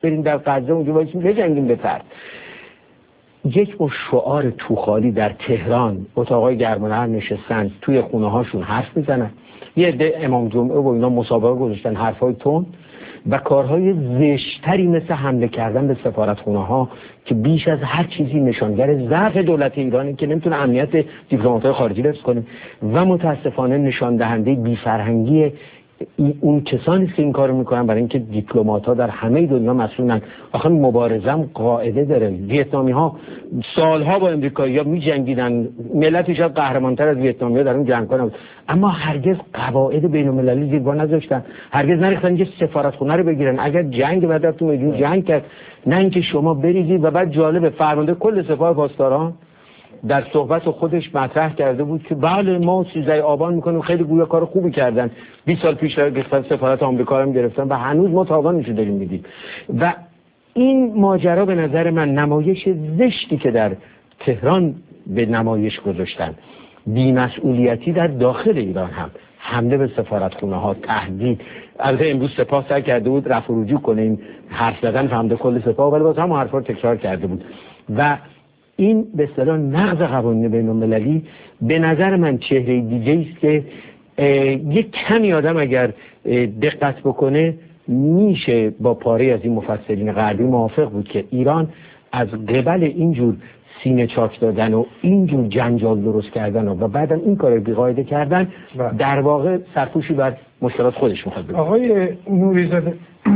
بریم در غزه اونجا وایسیم بجنگیم به فرد. یک شعار توخالی در تهران اتاقای گرم‌ونرم نشستن توی خونه هاشون حرف میزنن، یه عده امام جمعه و اینا مسابقه گذاشتن حرفای تون و کارهای زشتری مثل حمله کردن به سفارتخونه ها که بیش از هر چیزی نشانگر ضعف دولت ایرانی که نمیتونه امنیت دیپلمات‌های خارجی حفظ کنه و متاسفانه نشان دهنده بی‌فرهنگی اون کسانی که این کارو میکنن، برای اینکه دیپلمات‌ها در همه دنیا مسئولن. آخه مبارزه قاعده داره. ویتنامی‌ها سالها با امریکایی‌ها می‌جنگیدن، ملتی شاید قهرمان‌تر از ویتنامی‌ها در اون جنگ کنن، اما هرگز قواعد بین‌المللی زیر بار نذاشتن، هرگز نریختن که سفارتخونه رو بگیرن. اگر جنگ بعد تو میدون جنگ کرد، نه اینکه شما بریزید. و بعد جالب فرمانده کل سپاه پاسداران در صحبت خودش مطرح کرده بود که بله ما 13 آبان میکنیم، خیلی گویا کار خوبی کردن، 20 سال پیش گرفتن سفارت آمریکا رو گرفتن و هنوز ما تاوانشو داریم میدیم. و این ماجرا به نظر من نمایش زشتی که در تهران به نمایش گذاشتن، بی‌مسئولیتی در داخل ایران هم، حمله به سفارتخونه ها، تهدید. البته امروز سپاه سعی کرده بود رفع و رجوع کنه این حرف زدن فهمده کل سپاه، ولی باز هم حرفا رو تکرار کرده بود و این به اصطلاح نقض قوانین بین‌المللی به نظر من چهره دیگه است که یک کمی آدم اگر دقت بکنه میشه با پاره از این مفسرین غربی موافق بود که ایران از قبل اینجور سینه چاک دادن و اینجور جنجال درست کردن و بعدم این کار بی‌قاعده کردن در واقع سرپوشی بر مشکلات خودش میخواد بگه. آقای نوری‌زاده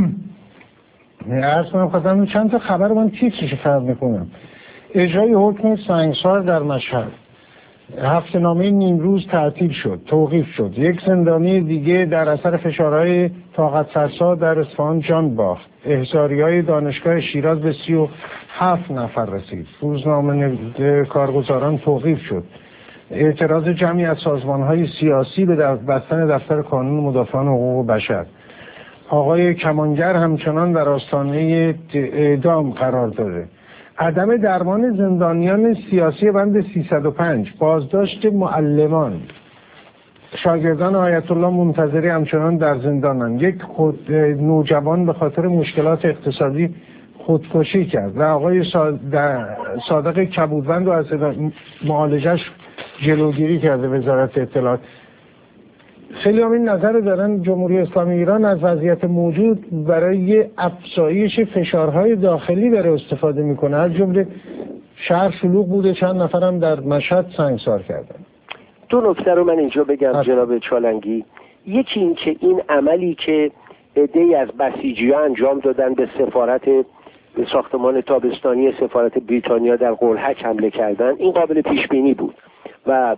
عرض کنم خواستم چند تا خبر من تیترش فرض میکنم. اجرای حکم سنگسار در مشهد، هفته‌نامه نیمروز تعطیل شد، توقیف شد. یک زندانی دیگه در اثر فشارهای طاقت فرسا در اصفهان جان باخت. احضاریه‌های دانشگاه شیراز به 37 نفر رسید. روزنامه کارگزاران توقیف شد. اعتراض جمعی از سازمان‌های سیاسی به بستن دفتر کانون مدافعان حقوق بشر. آقای کمانگر همچنان در آستانه اعدام قرار داره. عدم درمان زندانیان سیاسی بند 305، بازداشت معلمان. شاگردان آیت الله منتظری همچنان در زندانند. یک نوجوان به خاطر مشکلات اقتصادی خودکشی کرد و آقای صادق کبودوند رو از معالجش جلوگیری کرده وزارت اطلاعات. خیلی هم این نظر دارن جمهوری اسلامی ایران از وضعیت موجود برای افزایش فشارهای داخلی داره استفاده میکنه. از جمله شهر شلوغ بوده، چند نفرم در مشهد سنگسار کردن. دو نکته رو من اینجا بگم جناب چالنگی. یکی این که این عملی که عده‌ای از بسیجی‌ها انجام دادن به ساختمان تابستانی سفارت بریتانیا در قلهک حمله کردن، این قابل پیش بینی بود و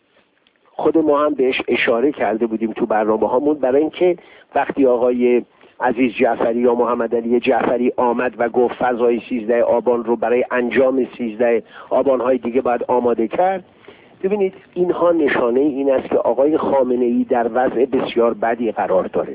خود ما هم بهش اشاره کرده بودیم تو برنامه هامون، برای اینکه وقتی آقای عزیز جعفری یا محمد علی جعفری آمد و گفت فضای 13 آبان رو برای انجام 13 آبان‌های دیگه باید آماده کرد، ببینید اینها نشانه این است که آقای خامنه‌ای در وضع بسیار بدی قرار داره.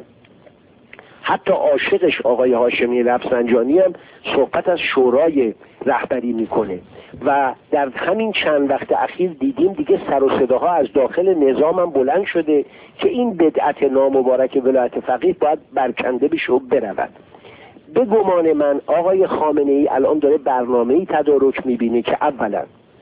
حتی عاشقش آقای هاشمی رفسنجانی هم صحبت از شورای رهبری میکنه و در همین چند وقت اخیر دیدیم دیگه سر و صداها از داخل نظام هم بلند شده که این بدعت نامبارک ولایت فقیه باید برکنده بشه و برود. به گمان من آقای خامنه‌ای الان داره برنامه‌ای تدارک میبینه که اولا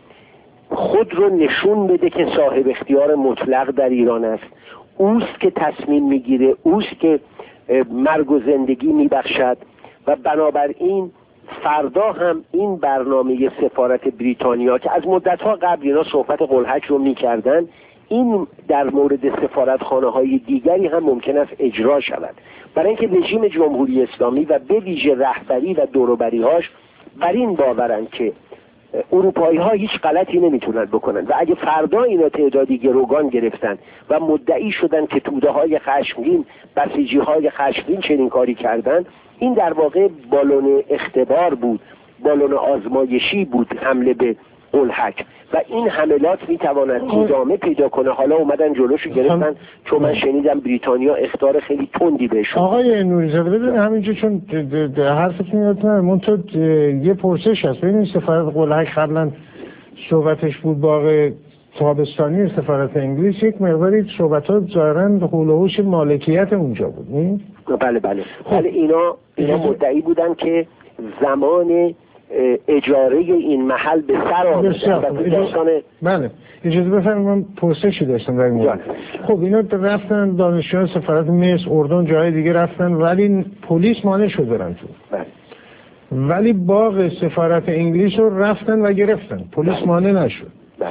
خود رو نشون بده که صاحب اختیار مطلق در ایران است، اوست که تصمیم میگیره، اوست که مرگ و زندگی میبخشد و بنابراین فردا هم این برنامه سفارت بریتانیا که از مدت‌ها قبل اینا صحبت قلهک رو میکردن، این در مورد سفارتخانه های دیگری هم ممکن است اجرا شود، برای اینکه رژیم جمهوری اسلامی و به ویژه رهبری و دوروبری‌هاش بر این باورند که اروپایی ها هیچ غلطی نمیتونن بکنن و اگه فردا اینا تعدادی گروگان گرفتن و مدعی شدن که توده های خشمگین، بسیجی های خشمگین چنین کاری کردن، این در واقع بالون اختبار بود، بالون آزمایشی بود حمله به قلهک و این حملات میتواند ادامه پیدا کنه. حالا اومدن جلوشو گرفتن چون من شنیدم بریتانیا اخطار خیلی تندی بهشون. آقای نوری‌زاده ببین همینجا چون حرفتون یادتونه منتها یه پرسش هست. ببین سفارت قلهک قبلا صحبتش بود با آقای تابستانی سفارت انگلیس یک مقداری صحبتات ظاهراً حول و حوش مالکیت اونجا بود. بله خب اینا مدعی بودن که زمان اجاره این محل به سر آمده. بله اجازه بفرمایید من پرسشی داشتم در این مورد. خب اینا رفتن دانشجویان سفارت مصر، اردن، جای دیگه رفتن ولی پلیس مانع شد برن تو. بله. ولی باغ سفارت انگلیس رو رفتن و گرفتن، پلیس مانع نشد. بله.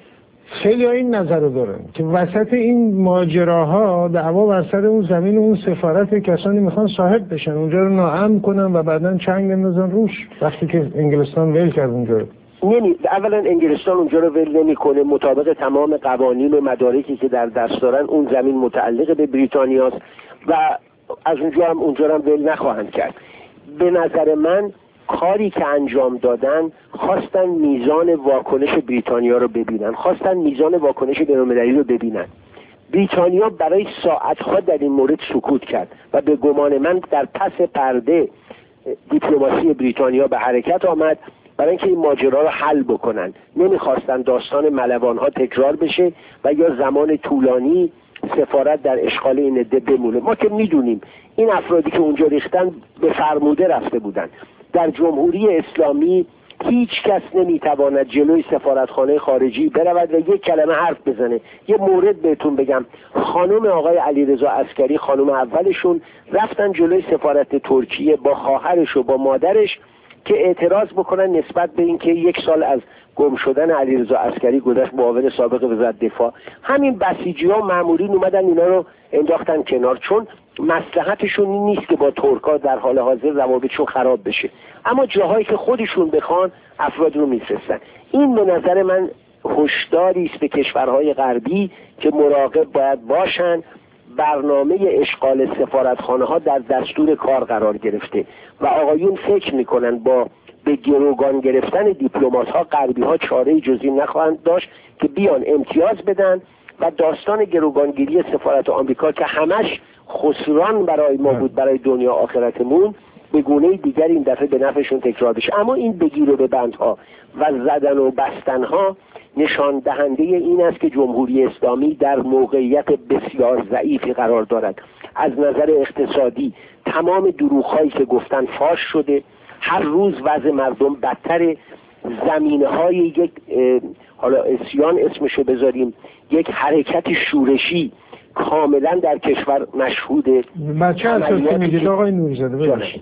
خیلی این نظر رو دارن که وسط این ماجراها دعوا بر سر اون زمین اون سفارت کسانی میخوان صاحب بشن، اونجا رو ناامن کنن و بعداً چنگ بندازن روش وقتی که انگلستان ول کرد اونجا رو. اولا انگلستان اونجا رو ول نمیکنه، مطابق تمام قوانین و مدارکی که در دست دارن اون زمین متعلق به بریتانیاست و از اونجا هم ول نخواهند کرد. به نظر من کاری که انجام دادن خواستن میزان واکنش بریتانیا رو ببینن، خواستن میزان واکنش بین‌المللی رو ببینن. بریتانیا برای ساعتها در این مورد سکوت کرد و به گمان من در پس پرده دیپلماسی بریتانیا به حرکت آمد برای اینکه این ماجرا رو حل بکنن. نمیخواستن داستان ملوان‌ها تکرار بشه و یا زمان طولانی سفارت در اشغال این عده بمونه. ما که میدونیم این افرادی که اونجا ریختن به فرموده رفته بودن. در جمهوری اسلامی هیچ کس نمیتواند جلوی سفارتخانه خارجی برود و یک کلمه حرف بزنه. یه مورد بهتون بگم، خانم آقای علیرضا عسکری، خانم اولشون، رفتن جلوی سفارت ترکیه با خواهرش و با مادرش که اعتراض بکنن نسبت به اینکه 1 سال از گم شدن علیرضا عسکری گذشت، معاون سابق وزارت دفاع. همین بسیجی‌ها و مامورین اومدن اینا رو انداختن کنار، چون مصلحتشون این نیست که با ترک‌ها در حال حاضر روابطشون خراب بشه، اما جاهایی که خودشون بخوان افراد رو میفرستن. این به نظر من هشداری است به کشورهای غربی که مراقب باید باشن. برنامه اشغال سفارتخانه‌ها در دستور کار قرار گرفته و آقایون فکر میکنن با به گروگان گرفتن دیپلمات‌ها غربی‌ها چاره‌ای جز این نخواهند داشت که بیان امتیاز بدن و داستان گروگانگیری سفارت آمریکا که همش خسران برای ما بود، برای دنیا آخرتمون، به گونه دیگر این دفعه به نفعشون تکرار بشه. اما این بگیر و ببندها و زدن و بستنها نشان دهنده این است که جمهوری اسلامی در موقعیت بسیار ضعیفی قرار دارد. از نظر اقتصادی تمام دروغ‌هایی که گفتن فاش شده، هر روز وضع مردم بدتر، زمینه‌های یک حالا اسیان اسمشو بذاریم، یک حرکت شورشی کاملا در کشور مشهوده. بچه اساسی میگید آقای نوری‌زاده ببخشید،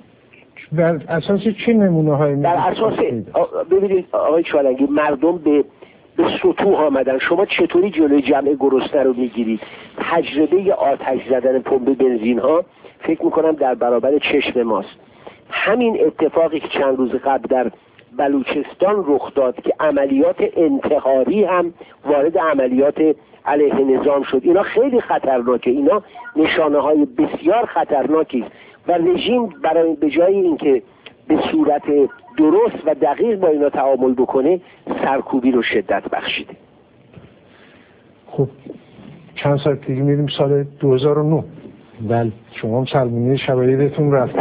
بر اساس چه نمونه‌هایی میگید؟ در اساس ببینید آقای چالنگی، مردم به سطوح آمدن. شما چطوری جلوی جمع گرسنه رو میگیرید؟ تجربه آتش زدن پمپ بنزین ها فکر میکنم در برابر چشم ماست. همین اتفاقی که چند روز قبل در بلوچستان رخ داد که عملیات انتحاری هم وارد عملیات علیه نظام شد، اینا خیلی خطرناکه، اینا نشانه های بسیار خطرناکی است و رژیم برای به جای اینکه به صورت درست و دقیق با اینا تعامل بکنه سرکوبی رو شدت بخشیده. خب چند ساعت دیگه میریم سال 2009. بله شما هم سلمونی شبایدتون رفت.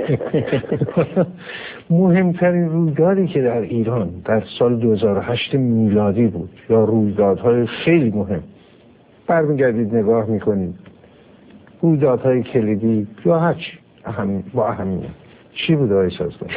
مهمترین رویدادی که در ایران در سال 2008 میلادی بود یا رویدادهای خیلی مهم برمیگردید نگاه میکنید، رویدادهای کلیدی یا هرچی با اهمیت چی بود آقای سازگار؟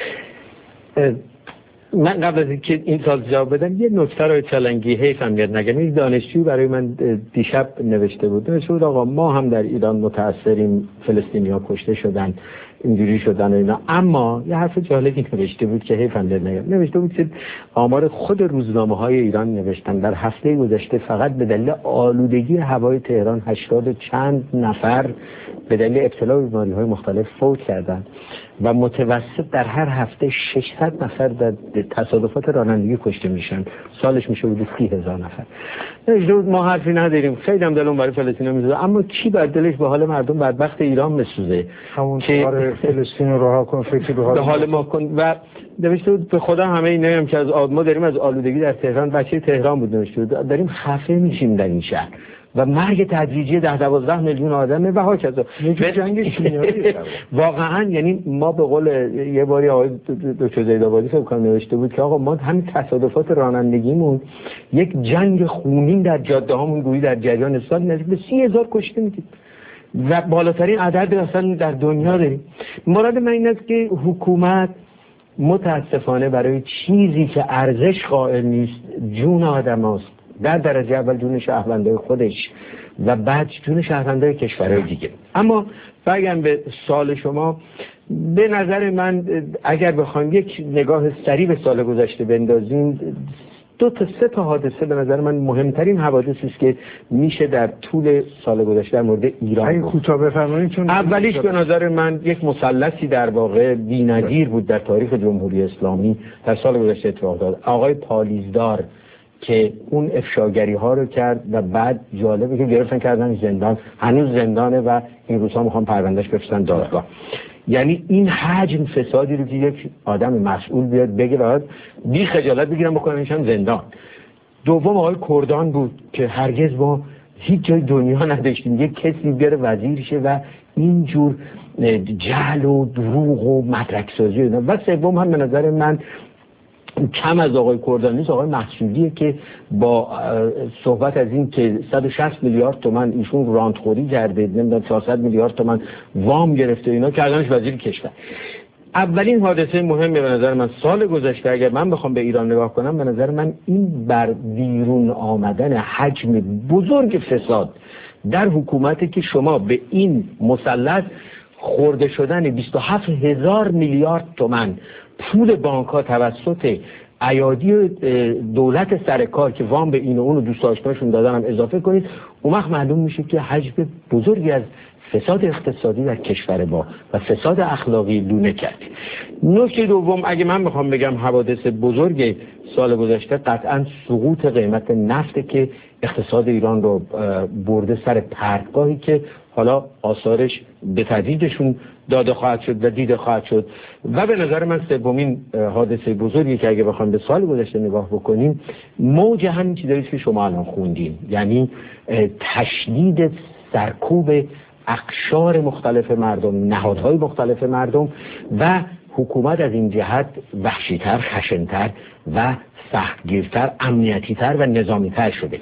من قبل از اینکه این سال جواب بدم یه نکته رو چالنگی حیفم یاد نگم. این دانشجو برای من دیشب نوشته بود آقا ما هم در ایران متأثریم، فلسطینی‌ها کشته شدن، اینجوری شدن و اینا، اما یه حرف جالبی نوشته بود که حیفم یاد نگم. نوشته بود که آمار خود روزنامه‌های ایران نوشتن در هفته گذشته فقط به دلیل آلودگی هوای تهران 80 چند نفر به دلیل ابتلا به بیماری‌های مختلف فوت کردند و متوسط در هر هفته 600 نفر در تصادفات رانندگی کشته میشن. سالش میشه حدود 30,000 نفر. نجد ما حرفی نداریم، خیلی هم دلم برای فلسطین میسوزه، اما کی بر دلش به حال مردم بدبخت ایران میسوزه؟ همون که فلسطین رو رها کن، فکر به حال ما کن. و نوشته بود به خدا همه اینا هم که از ما داریم از آلودگی در تهران، بچه تهران بود نوشته بود، داریم خفه میشیم در این شهر. و مرگ تدریجی 10-12 میلیون آدمه و هاکذا. جنگ شیمیایی واقعا یعنی ما به قول یه باری آقای دکتر زیدآبادی فکر کنم نوشته بود که آقا ما همین تصادفات رانندگیمون یک جنگ خونین در جاده هامون گویی در جریان سال نزدیک به 30,000 کشته میدیم و بالاترین عدد اصلا در دنیا داریم. مراد من این است که حکومت متاسفانه برای چیزی که ارزش قائل نیست، جون آدم هاست، در درجه اول جون شهروندای خودش و بعد جون شهروندای کشورهای دیگه. اما بگم به سال شما، به نظر من اگر بخوایم یک نگاه سریع به سال گذشته بندازیم، 2-3 تا حادثه به نظر من مهمترین حوادثی است که میشه در طول سال گذشته در مورد ایران اگه کوتاه بفرمایید. چون اولیش به نظر من یک مثلثی در واقع بی‌نظیر بود در تاریخ جمهوری اسلامی در سال گذشته اتفاق افتاد. آقای پالیزدار که اون افشاگری ها رو کرد و بعد جالبه که گرفتن کردن زندان، هنوز زندانه و این روزها میخوان پروندهش بفرستن دادگاه. یعنی این حجم فسادی رو که یک آدم مسئول بیاد بگه باید بی خجالت بگیرن بکننشان زندان. دوم آقای کردان بود که هرگز ما هیچ جای دنیا نداشتیم یک کسی بیاره وزیر شه و اینجور جهل و دروغ و مدرک سازی و سوم هم به نظر من کم از آقای کردان نیست، آقای محسودیه که با صحبت از این که 160 میلیارد تومان ایشون رانتخوری کرده، نمیدونم 400 میلیارد تومان وام گرفته، اینا کردنش وزیر کشور. اولین حادثه مهم به نظر من سال گذشته اگر من بخوام به ایران نگاه کنم، به نظر من این بر بیرون آمدن حجم بزرگ فساد در حکومتی که شما به این مثلث خورده شدن 27,000 میلیارد تومان پول بانک ها توسط ایادی دولت سرکار که وام به این و اون و دوست آشناشون دادن هم اضافه کنید، اون وقت معلوم میشه که حجم بزرگی از فساد اقتصادی در کشور ما و فساد اخلاقی لونه کرد. نکته دوم اگه من بخوام بگم حوادث بزرگ سال گذشته، قطعا سقوط قیمت نفت که اقتصاد ایران رو برده سر پرتگاهی که حالا آثارش به تدریجشون داده خواهد شد و دیده خواهد شد. و به نظر من سومین حادثه بزرگی که اگه بخوام به سال گذشته نگاه بکنیم، موج همین چیزایی که شما الان خوندین، یعنی تشدید سرکوب اقشار مختلف مردم، نهادهای مختلف مردم و حکومت از این جهت وحشی‌تر، خشن‌تر و سختگیرتر، امنیتی‌تر و نظامی‌تر شده.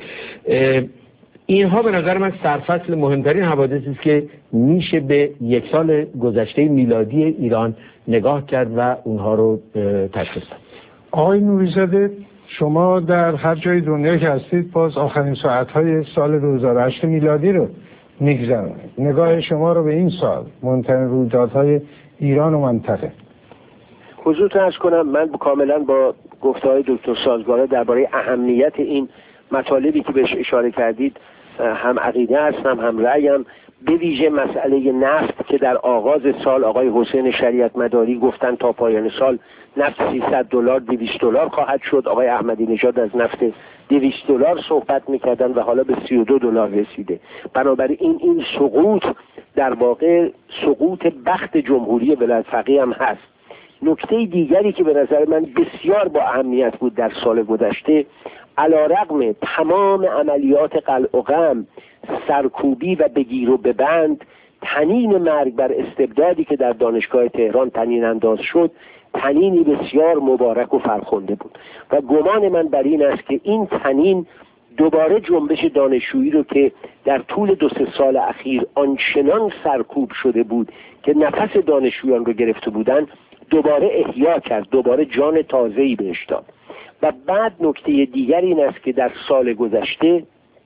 اینها به نظر من سرفصل مهمترین حوادثی است که میشه به یک سال گذشته میلادی ایران نگاه کرد و اونها رو تشخیص داد. آقای نوری‌زاده، شما در هر جای دنیا که هستید باز آخرین ساعت‌های سال 2008 میلادی رو میگذرونید. نگاه شما رو به این سال، مهمترین رویدادهای ایران و منطقه. حضورتون عرض کنم من کاملا با گفته‌های دکتر سازگاره درباره اهمیت این مطالبی که بهش اشاره کردید هم عقیده هستم، هم رأیم. به ویژه مسئله نفت که در آغاز سال آقای حسین شریعت مداری گفتن تا پایان سال نفت $300 $200 خواهد شد. آقای احمدی نژاد از نفت $200 صحبت میکردن و حالا به $32 رسیده. بنابراین این سقوط در واقع سقوط بخت جمهوری ولایت فقیه هم هست. نکته دیگری که به نظر من بسیار با اهمیت بود در سال گذشته، علیرغم تمام عملیات قلع و قم، سرکوبی و بگیر و ببند، طنین مرگ بر استبدادی که در دانشگاه تهران طنین انداز شد، طنینی بسیار مبارک و فرخنده بود و گمان من بر این است که این طنین دوباره جنبش دانشجویی رو که در طول 2-3 سال اخیر آنچنان سرکوب شده بود که نفس دانشجویان رو گرفته بودن، دوباره احیا کرد، دوباره جان تازه‌ای بهش داد. و بعد نکته دیگر این است که در سال گذشته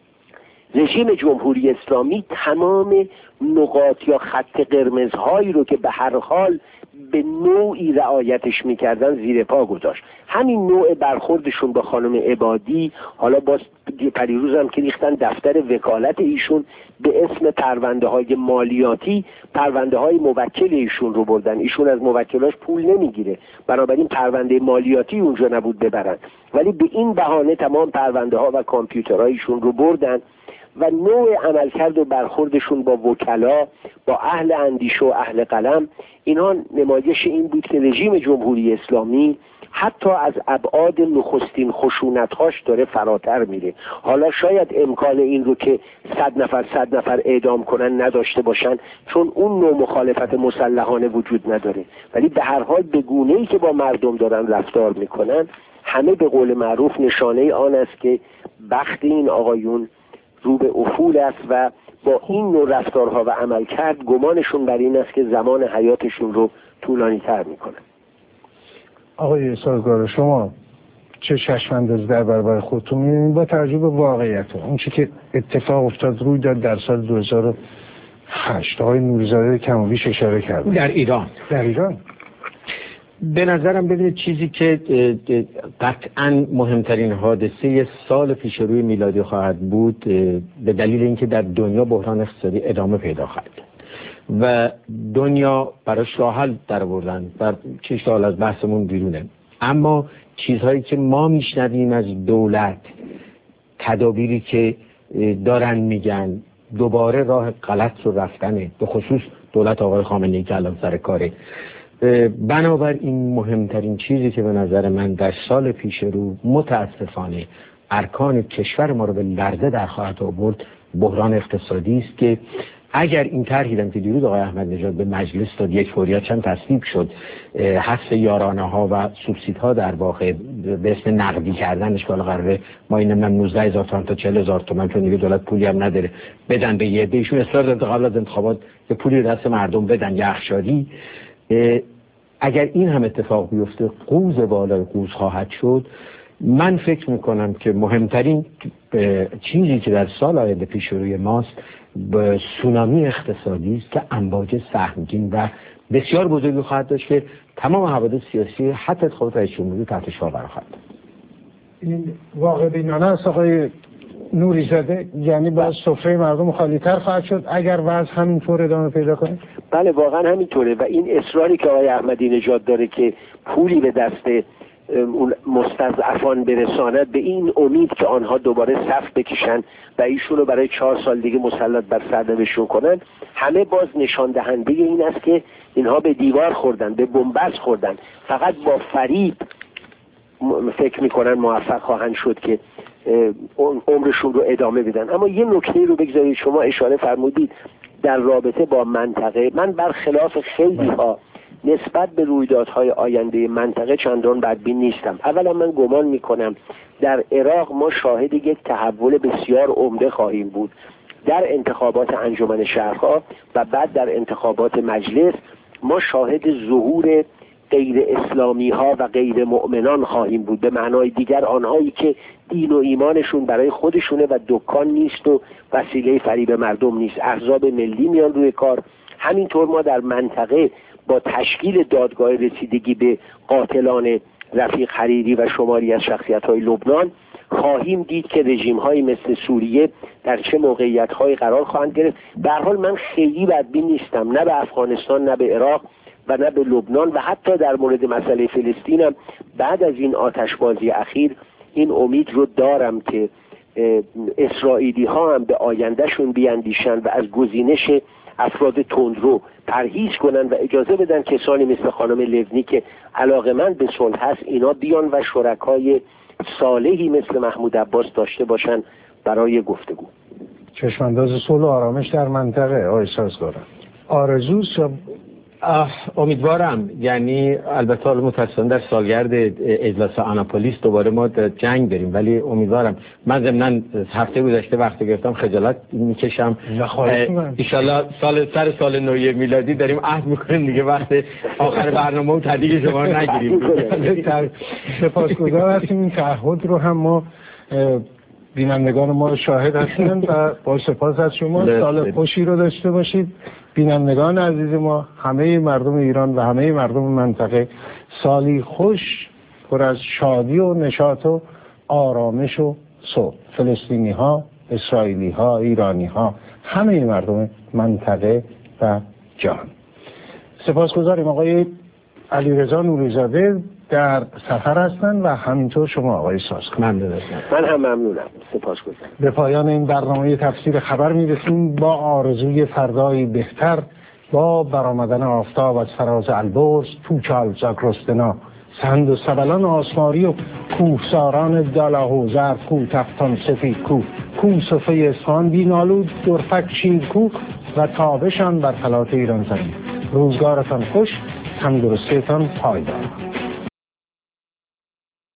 رژیم جمهوری اسلامی تمام نقاط یا خط قرمزهایی رو که به هر حال به نوعی رعایتش میکردن زیر پا گذاشت. همین نوع برخوردشون با خانم عبادی، حالا باز پریروز هم که ریختن دفتر وکالت ایشون به اسم پرونده های مالیاتی، پرونده های موکل ایشون رو بردن. ایشون از موکلاش پول نمیگیره، بنابراین پرونده مالیاتی اونجا نبود ببرن، ولی به این بهانه تمام پرونده ها و کامپیوترهایشون رو بردن و نوع عملکرد و برخوردشون با وکلا، با اهل اندیشه و اهل قلم، اینها نمایش این بود که رژیم جمهوری اسلامی حتی از ابعاد نخستین خشونت‌هاش داره فراتر میره. حالا شاید امکان این رو که 100 نفر اعدام کنن نداشته باشن، چون اون نوع مخالفت مسلحانه وجود نداره، ولی به هر حال به گونه‌ای که با مردم دارن رفتار میکنن، همه به قول معروف نشانه آن است که بخت این آقایون رو به افول است و با این نوع رفتارها و عمل کرد گمانشون بر این است که زمان حیاتشون رو طولانی تر میکنن. آقای سازگار، شما چه چشم‌اندازی در برابر خودتون می‌بینید با توجه به واقعیت اون چیزی که اتفاق افتاد روی داد در سال 2008؟ آقای نوری‌زاده کم و بیش اشاره کرد. در ایران به نظرم ببینید چیزی که قطعاً مهمترین حادثه سال پیش روی میلادی خواهد بود، به دلیل اینکه در دنیا بحران اقتصادی ادامه پیدا خواهد و دنیا براش راه حل درآوردن و چه حال از بحثمون بیرونه، اما چیزهایی که ما میشنویم از دولت، تدابیری که دارن میگن دوباره راه غلط رو رفتنه، به خصوص دولت آقای خامنه‌ای که الان سر کاره. بنابراین مهمترین چیزی که به نظر من در سال پیش رو متاسفانه ارکان کشور ما رو به لرزه در خواهد آورد بحران اقتصادی است که اگر این طرحی که دیروز آقای احمد نژاد به مجلس داد، یک فوریت هم تصویب شد، حذف یارانه ها و سوبسید ها در واقع به اسم نقدی کردنش که قراره ما این 19,000 تومان تا 40,000 تومان، چون دیگه دولت پولی هم نداره، بدن به یه عده‌شون، اصرار دارن قبل از انتخابات که پولی دست مردم بدن، یخشاری. اگر این هم اتفاق بیفته قوز بالای قوز خواهد شد. من فکر میکنم که مهمترین چیزی که در سال آینده پیش روی ماست به سونامی اقتصادی است که امواج سهمگین و بسیار بزرگی خواهد داشت که تمام حوادث سیاسی حتی انتخابات رئیس جمهوری تحت شعار قرار خواهد داشت. این واقع بینانه است آقای نوری‌زاده، یعنی باز سفره مردم خالی‌تر خواهد شد اگر وضع همینطور ادامه پیدا کنه؟ بله واقعا همینطوره و این اصراری که آقای احمدی نژاد داره که پولی به دست اون مستضعفان برساند، به این امید که آنها دوباره صف بکشن و ایشون رو برای 4 سال دیگه مسلط بر سرنوشتشون کنن، همه باز نشان دهنده این است که اینها به دیوار خوردن، به بنبست خوردن، فقط با فریب فکر میکنن موفق خواهند شد که عمرشون رو ادامه بدن. اما یه نکته رو بگذارید، شما اشاره فرمودید در رابطه با منطقه، من برخلاف خیلی ها نسبت به رویدادهای آینده منطقه چندان بدبین نیستم. اولا من گمان میکنم در عراق ما شاهد یک تحول بسیار عمده خواهیم بود در انتخابات انجمن شهرها و بعد در انتخابات مجلس. ما شاهد ظهور غیر اسلامی ها و غیر مؤمنان خواهیم بود، به معنای دیگر آنهایی که دین و ایمانشون برای خودشونه و دکان نیست و وسیله فریب مردم نیست. احزاب ملی میان روی کار. همینطور ما در منطقه با تشکیل دادگاه رسیدگی به قاتلان رفیق حریری و شماری از شخصیت‌های لبنان خواهیم دید که رژیم‌هایی مثل سوریه در چه موقعیت‌هایی قرار خواهند گرفت. به هر حال من خیلی بدبین نیستم، نه به افغانستان، نه به عراق و نه به لبنان و حتی در مورد مسئله فلسطین هم بعد از این آتشبازی اخیر این امید رو دارم که اسرائیلی ها هم به آیندهشون بیاندیشن و از گزینش افراد تندرو پرهیز کنن و اجازه بدن کسانی مثل خانم لونی که علاقه‌مند به صلح هست اینا بیان و شرکای صالحی مثل محمود عباس داشته باشن برای گفتگو. چشمانداز صلح و آرامش در منطقه آقای سازگار آرزوست یا امیدوارم، یعنی البته متاسفانه در سالگرد اجلاس آناپولیس دوباره ما جنگ داریم، ولی امیدوارم. من ضمناً هفته گذشته وقتی گرفتم خجالت میکشم، ان شاءالله سال نوی میلادی داریم عهد میکنیم دیگه وقت آخر برنامه و تدیگ شما رو نگیریم. سپاسگزار هستیم این تعهد رو هم ما بینندگان ما شاهد هستن و با سپاس از شما. سال خوشی رو داشته باشید بینندگان عزیز ما، همه مردم ایران و همه مردم منطقه سالی خوش پر از شادی و نشاط و آرامش و صلح. فلسطینی ها، اسرائیلی ها، ایرانی ها، همه مردم منطقه و جهان. سپاسگزاریم. آقای علیرضا نوری‌زاده در سفر هستند و همینطور شما آقای سازگار. من هم ممنونم. سپاسگزارم. به پایان این برنامه تفسیر خبر میرسیم با آرزوی فردایی بهتر، با برآمدن آفتاب از فراز البرز، توچال زاگرستنا، سند و سبلان آسماری و کوهساران دالاهو، ظرفکو، تختان سفید کو، صفه اصفهان بینالود، درفک شیرکو و تابشان بر فلات ایران زمین. روزگارتان خوش، تندرستیتان پایدار.